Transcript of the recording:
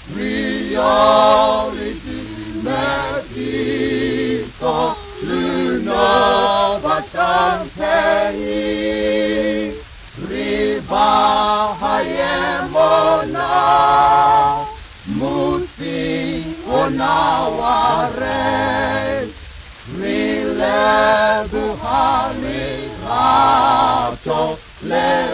Reality med Kristo lunabat ang pengi. Ribahaye mo na muting unaware. Rilebuhali rato le